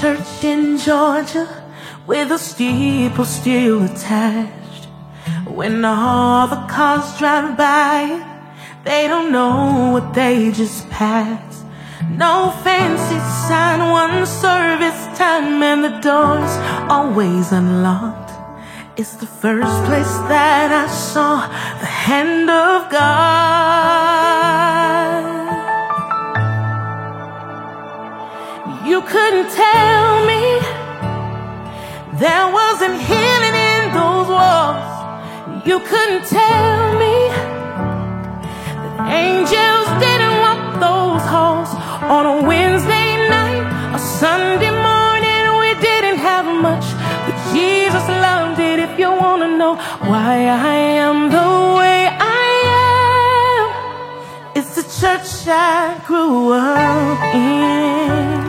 church in Georgia with a steeple still attached. When all the cars drive by, they don't know what they just passed. No fancy sign, one service time, and the door's always unlocked. It's the first place that I saw the hand of God. You couldn't tell me there wasn't healing in those walls. You couldn't tell me that angels didn't walk those halls. On a Wednesday night or Sunday morning, we didn't have much, but Jesus loved it. If you want to know why I am the way I am, it's the church I grew up in.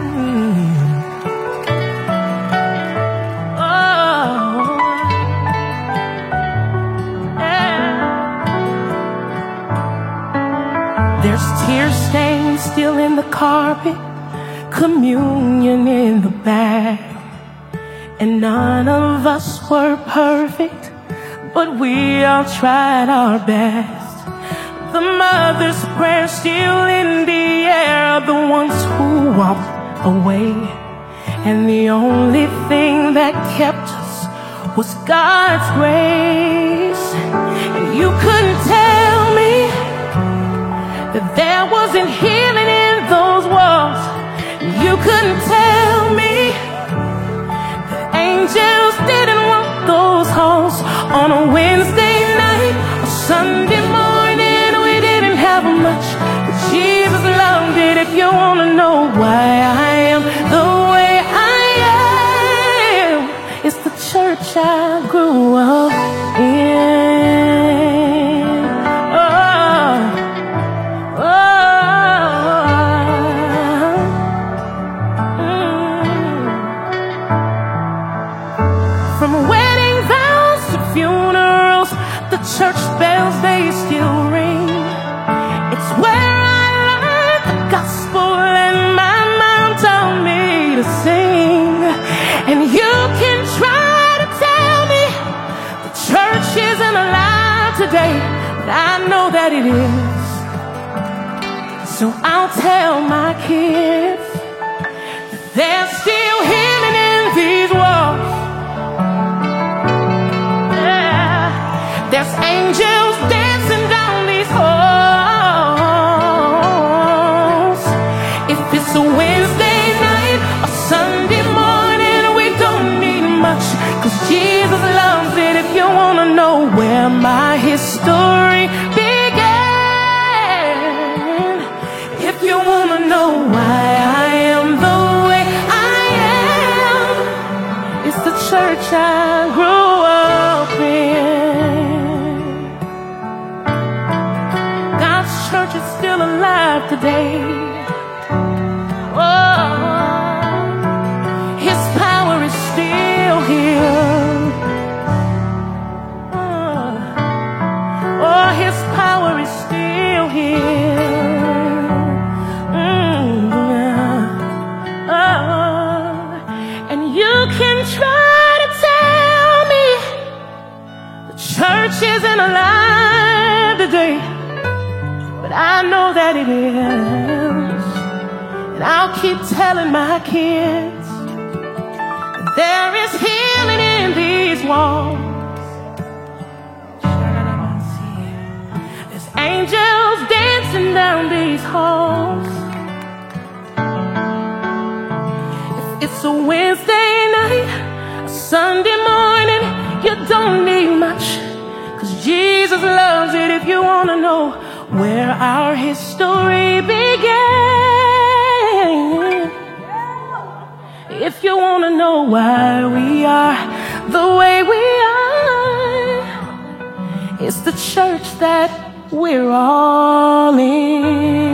There's tear stains still in the carpet, communion in the bag. And none of us were perfect, but we all tried our best. The mother's prayer still in the air, the ones who walked away. And the only thing that kept us was God's grace. And you couldn't tell me that there wasn't healing in those walls. You couldn't tell me that angels didn't walk those halls. On a Wednesday night or Sunday morning, we didn't have much, but Jesus loved it. If you want to know why I am the way I am, it's the church I grew up in. From wedding vows to funerals, the church bells, they still ring. It's where I learned the gospel and my mom taught me to sing. And you can try to tell me the church isn't alive today, but I know that it is. So I'll tell my kids that there's still healing in these walls. There's angels dancing down these halls. If it's a Wednesday night or Sunday morning, we don't need much, 'cause Jesus loves it. If you want to know where my history began, if you want to know why I am the way I am, it's the church I grew up in. Church is still alive today. Oh, His power is still here. Oh, His power is still here. Oh, and you can try to tell me the church isn't alive today, but I know that it is. And I'll keep telling my kids that there is healing in these walls. There's angels dancing down these halls. If it's a Wednesday night, a Sunday morning, you don't need much, 'cause Jesus loves it. If you want to know where our history began, if you want to know why we are the way we are, it's the church that we're all in.